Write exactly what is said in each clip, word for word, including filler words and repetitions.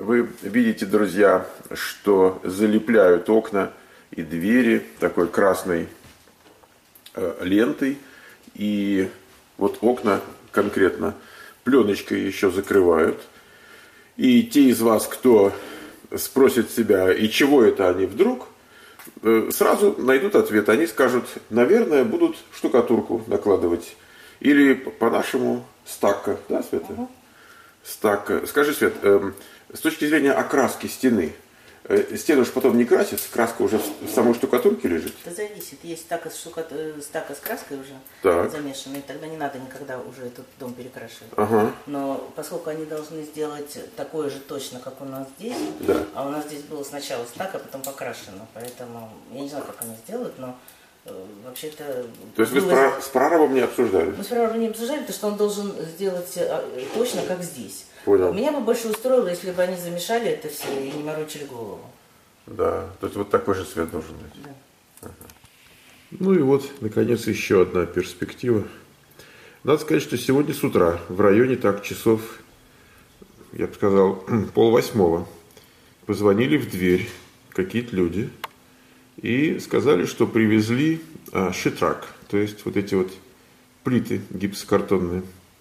Вы видите, друзья, что залепляют окна и двери такой красной э, лентой. И вот окна конкретно пленочкой еще закрывают. И те из вас, кто спросит себя, и чего это они вдруг, э, сразу найдут ответ. Они скажут, наверное, будут штукатурку накладывать. Или по-нашему стакка. Да, Света? Угу. Стакка. Скажи, Свет, э, с точки зрения окраски стены, э, стену же потом не красится, краска уже в самой штукатурке лежит? Это зависит. Есть стака с, штука... стака с краской уже так. замешанной, тогда не надо никогда уже этот дом перекрашивать. Ага. Но поскольку они должны сделать такое же точно, как у нас здесь, да. а у нас здесь было сначала стака, потом покрашено, поэтому я не знаю, как они сделают, но вообще-то... То есть вы было... с прорабом не обсуждали? Мы с прорабом не обсуждали, потому что он должен сделать точно, как здесь. Понял. Меня бы больше устроило, если бы они замешали это все и не морочили голову. Да, то есть вот такой же цвет должен быть. Да. Ага. Ну и вот, наконец, еще одна перспектива. Надо сказать, что сегодня с утра, в районе так часов, я бы сказал, полвосьмого, позвонили в дверь какие-то люди. И сказали, что привезли а, шитрак, то есть вот эти вот плиты гипсокартонные.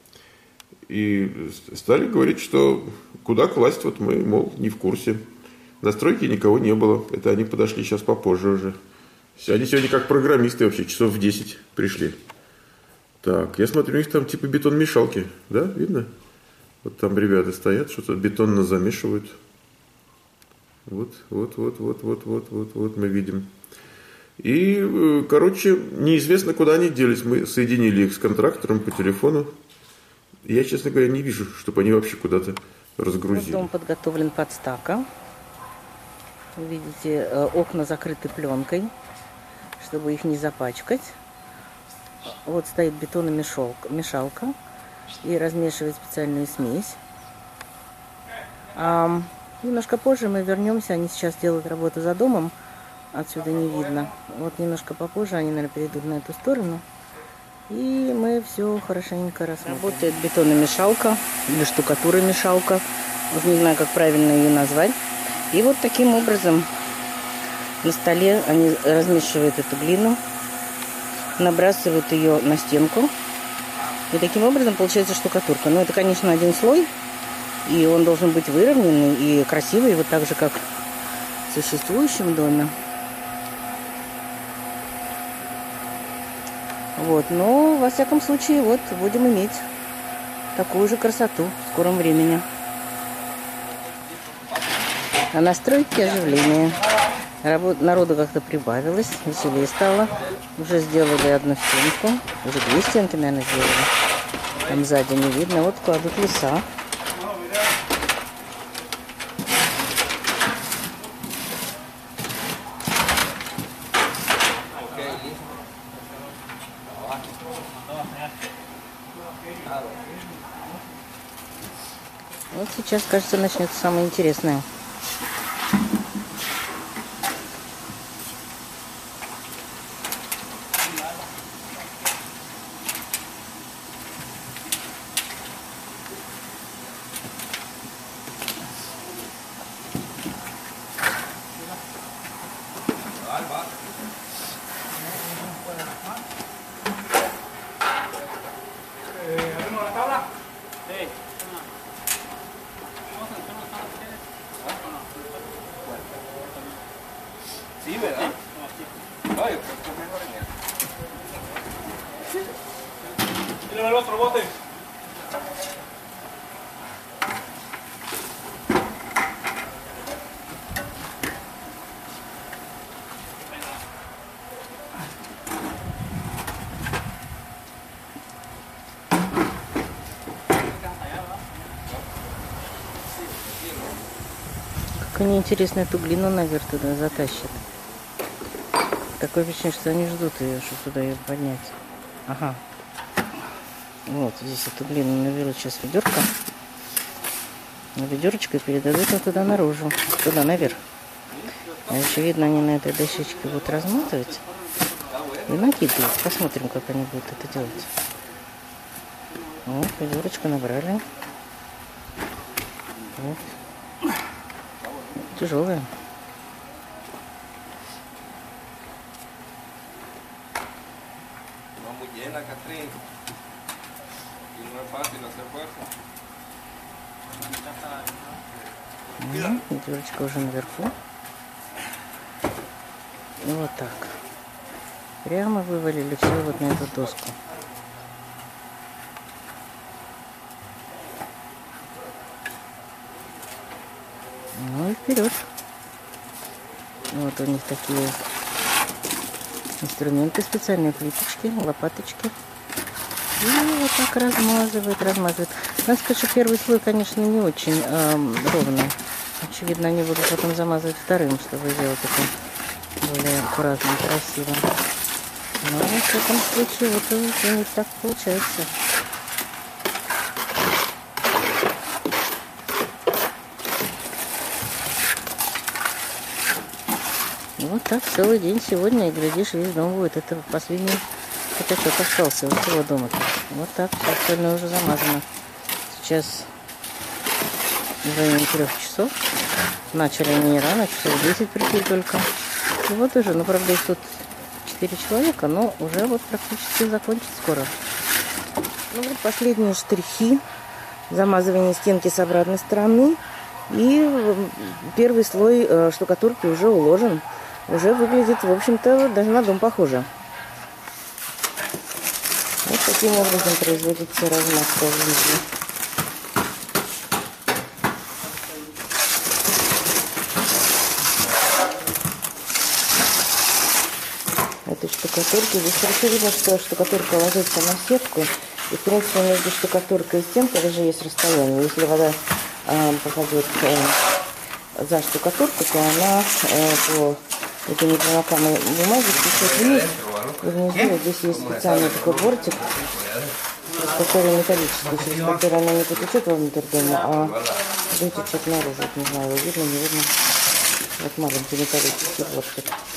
И стали говорить, что куда класть, вот мы, мол, не в курсе. На стройке никого не было, это они подошли сейчас попозже уже. Они сегодня как программисты вообще, часов в десять пришли. Так, я смотрю, у них там типа бетон-мешалки, да, видно? Вот там ребята стоят, что-то бетонно замешивают. Вот, вот, вот, вот, вот, вот, вот, вот мы видим. И, короче, неизвестно, куда они делись. Мы соединили их с контрактором по телефону. Я, честно говоря, не вижу, чтобы они вообще куда-то разгрузили. Дом подготовлен под стака. Вы видите, окна закрыты пленкой, чтобы их не запачкать. Вот стоит бетономешалка и размешивает специальную смесь. А немножко позже мы вернемся, они сейчас делают работу за домом, отсюда не видно. Вот немножко попозже они, наверное, перейдут на эту сторону. И мы все хорошенько рассмотрим. Работает бетономешалка или штукатуромешалка. Уже не знаю, как правильно ее назвать. И вот таким образом на столе они размешивают эту глину, набрасывают ее на стенку. И таким образом получается штукатурка. Но это, конечно, один слой. И он должен быть выровненный и красивый, вот так же, как в существующем доме. Вот, но, во всяком случае, вот, будем иметь такую же красоту в скором времени. А на стройке оживление. Работ... Народу как-то прибавилось, веселее стало. Уже сделали одну стенку, уже две стенки, наверное, сделали. Там сзади не видно, вот кладут леса. Вот сейчас, кажется, начнется самое интересное. Sí, ¿verdad? Ay, pues mejor en él. Mira el otro bote. Как они, интересно, эту глину наверх туда затащат. Такое впечатление, что они ждут ее, чтобы туда ее поднять. Ага. Вот, здесь эту глину наберут сейчас ведерко. На ведерочкой передадут ее туда наружу, туда наверх. А очевидно, они на этой дощечке будут разматывать и накидывать. Посмотрим, как они будут это делать. Вот, ведерочку набрали. Вот. Тяжелые. No muy llena, Catrín. Y no es fácil hacer fuerza. Ну, дырочка уже наверху. И вот так. Прямо вывалили все вот на эту доску. Ну и вперед. Вот у них такие инструменты специальные, плиточки, лопаточки. И вот так размазывают, размазывают. Надо сказать, что первый слой, конечно, не очень эм, ровный. Очевидно, они будут потом замазывать вторым, чтобы сделать это более аккуратно и красиво. Но в этом случае вот у них так получается. Вот так целый день сегодня, и глядишь, весь дом будет. Это последний пятачок остался у всего дома-то. Вот так, все остальное уже замазано. Сейчас в районе трех часов. Начали они не рано, часов десять пришли только. И вот уже, ну правда их тут четыре человека, но уже вот практически закончить скоро. Ну вот последние штрихи. Замазывание стенки с обратной стороны. И первый слой штукатурки уже уложен. Уже выглядит, в общем-то, даже на дом похоже. Вот таким образом производится размазка внизу. Этой штукатурки. Здесь хорошо видно, что штукатурка ложится на сетку. И, в принципе, между штукатуркой и стенкой даже есть расстояние. Если вода э, попадет э, за штукатурку, то она э, по этой непромокаемой бумаге течет вниз. И внизу вот здесь есть специальный такой бортик, который металлический, через который она не потечет вовнутрь дома, а вытечет наружу. Не знаю, видно, не видно. Вот маленький металлический бортик.